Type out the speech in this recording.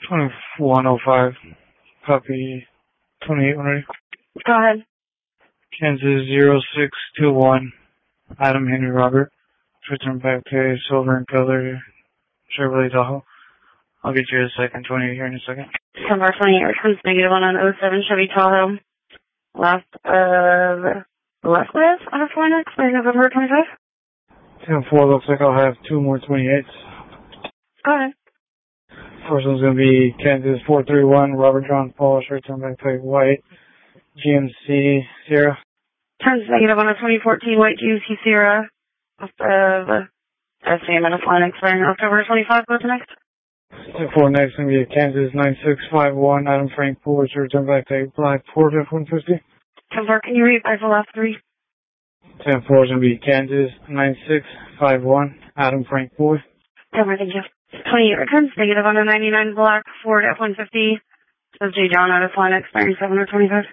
2105, copy 28 already. Go ahead. Kansas 0621, Adam Henry Robert. Return back to silver and color Chevrolet Tahoe. I'll get you a second 28 here in a second. Number 28 returns negative on an 07 Chevy Tahoe. Last of out of Florida, November 25. 10-4, looks like I'll have two more 28s. Go ahead. First one's going to be Kansas 431, Robert John Paul, return back plate white, GMC Sierra. Turns negative on a 2014 white GMC Sierra. Off of SAM and a flying expiring October 25. What's next? 10-4, next going to be Kansas 9651, Adam Frank Poole, return back plate black Ford F-150. 10-4, can you read by the last three? 10-4 is going to be Kansas 9651, Adam Frank Poole. 10-4, thank you. 28 returns negative on a 99 black Ford F-150. Says J. John out of flying expiring 7 or 25.